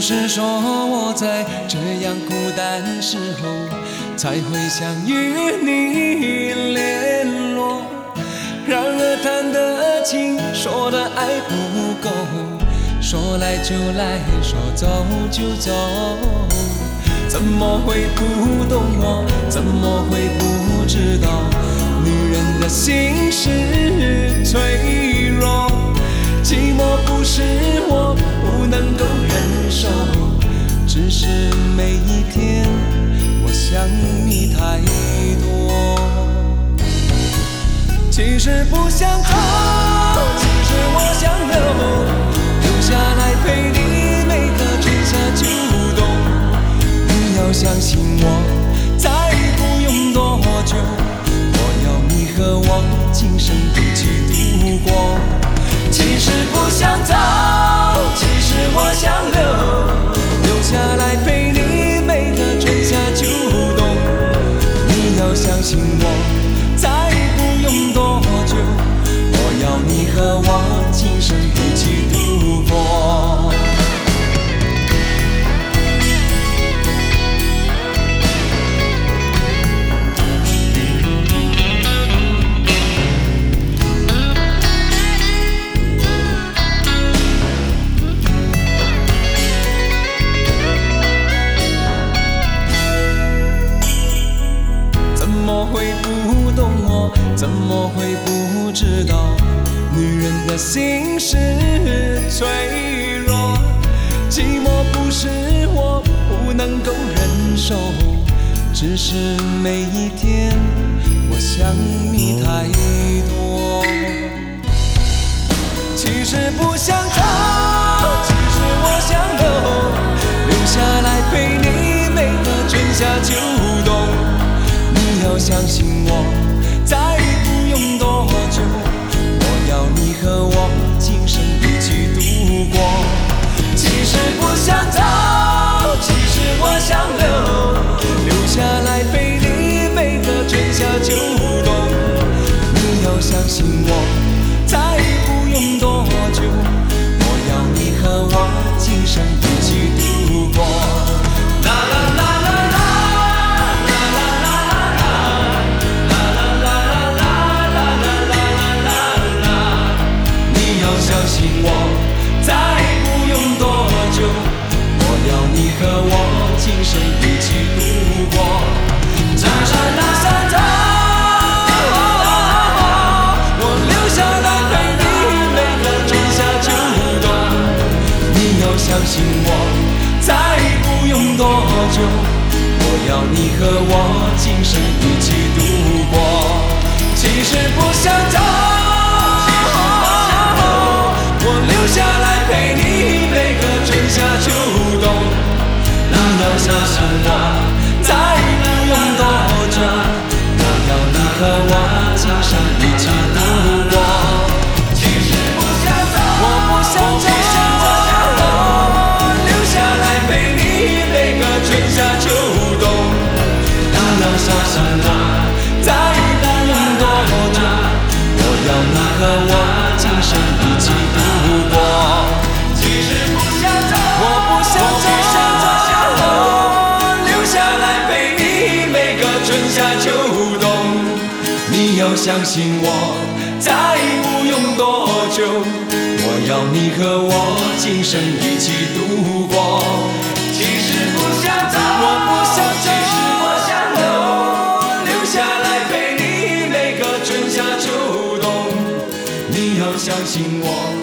是说我在这样孤单时候才会想与你联络，然而谈的情，说的爱不够，说来就来，说走就走，怎么会不懂我？怎么会不知道？女人的心是脆弱，寂寞不是我不能够忍受，只是每一天我想你太多。其实不想走，其实我想留下来陪你每个春夏秋冬。你要相信我，再不用多久，我要你和我今生一起度过。其实不想走，其实我想留下来陪你每个春夏秋冬。你要相信我，再不用多久，我要你和我今生一起度过。怎么会不知道？女人的心是脆弱，寂寞不是我不能够忍受，只是每一天我想你太多。其实不想走，其实我想留下来陪你每个春夏秋冬。你要相信我，再不用多久，我要你和我今生一起度过。其实不想走，其实我想留下来陪你每个春夏秋冬。你要相信我，再不用多久，我要你和我今生一起度过。啦啦啦啦啦。相信我，再不用多久，我要你和我今生一起度过。只是不想走，我留下来陪你每个春夏秋冬。你要相信我，再不用多久，我要你和我今生一起度过。其实不想走，我留下来陪你每个春夏秋冬。你要相信我，再不用多久，我要你和我今生一起度过。其实不想走，我不想走，留下来陪你每个春夏秋冬。你要相信我，再不用多久，我要你和我今生一起度过。其实不想走，我不想走，留下来陪你每个春夏秋冬。你要相信我，再不用多久，我要你和我今生一起度过。其实不想走，我不想走，其实我想留下来陪你每个春夏秋冬。你要相信我，